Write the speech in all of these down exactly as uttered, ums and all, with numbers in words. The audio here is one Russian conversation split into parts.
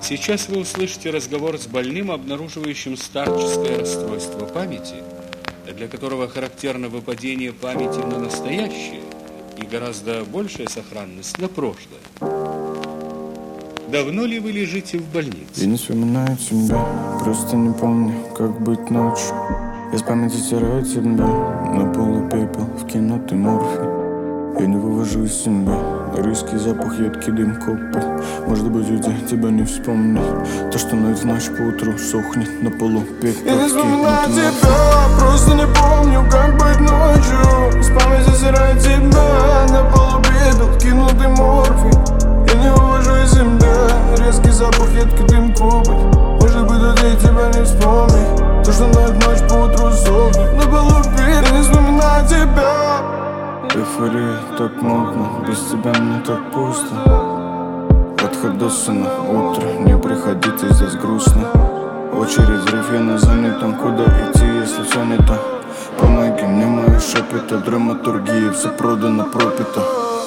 Сейчас вы услышите разговор с больным, обнаруживающим старческое расстройство памяти, для которого характерно выпадение памяти на настоящее и гораздо большая сохранность на прошлое. Давно ли вы лежите в больнице? Я не вспоминаю тебя, просто не помню, как быть ночью. Я с памяти стираю тебя, на полу пепел, вкинутый морфий. Я не вывожу из себя рыский запах, едкий дым копоть. Может быть, уйти, тебя не вспомнить. То, что ночь в ночь поутру сохнет на полу пепел. Я не вспоминаю тебя, просто не помню, как быть ночью. С памяти стираю тебя, на полу пепел, вкинутый морфий. Я не вывожу из себя резкий запах, едкий дым копоть. Может быть, уйти, тебя не вспомнить. То, что ночь в ночь поутру сохнет на полу пепел. Я не вспоминаю тебя. Эйфория так модно, без тебя мне так пусто. От Ходосана утро, не приходите, здесь грустно. Очередь, взрыв, я на занятом, куда идти, если все не то? Помоги мне, мои шепоты, драматургия, все продано, пропито.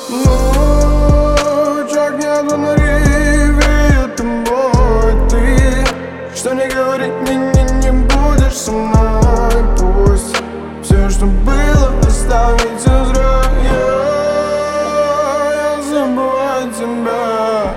Ночь, огня на реве, это мой ты. Что не говорить, не, не, не будешь со мной, пусть все, что было, оставить зря. Я, я забываю тебя.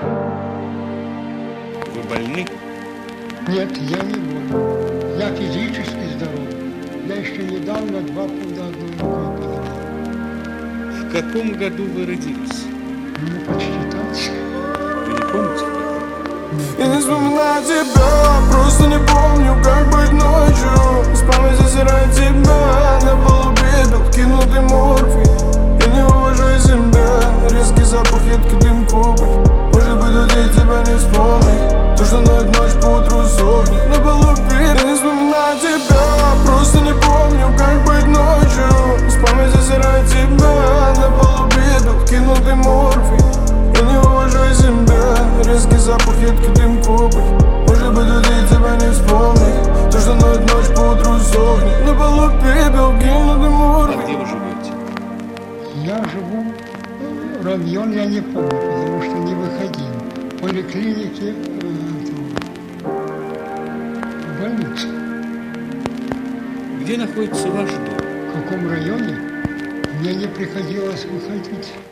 Вы больны? Нет, я не болен. Я физически здоров. Я еще недавно два пуда одной рукой поднял. В каком году вы родились? Ну, почти так. Вы не помните? Я не вспоминаю тебя, просто не помню, как быть ночью. С памяти стираю тебя, на полу пепел, вкинутый морфий. Я не вывожу из себя резкий запах, едкий дым копоть. Может быть, уйти, тебя не вспомнить. То, что ночь в ночь поутру сохнет на полу пепел. Я не вспоминаю тебя, просто не помню, как быть ночью. С памяти стираю тебя, на полу пепел, вкинутый морфий. Я не вывожу из себя резкий запах, едкий дым копоть. Может быть, уйти, тебя не вспомнить. То, что ночь в ночь поутру сохнет на полу пепел, вкинутый морфий. А где вы живете? Я живу, э, район я не помню, потому что не выходил. В поликлинике, э, в больнице. Где находится ваш дом? В каком районе мне не приходилось выходить.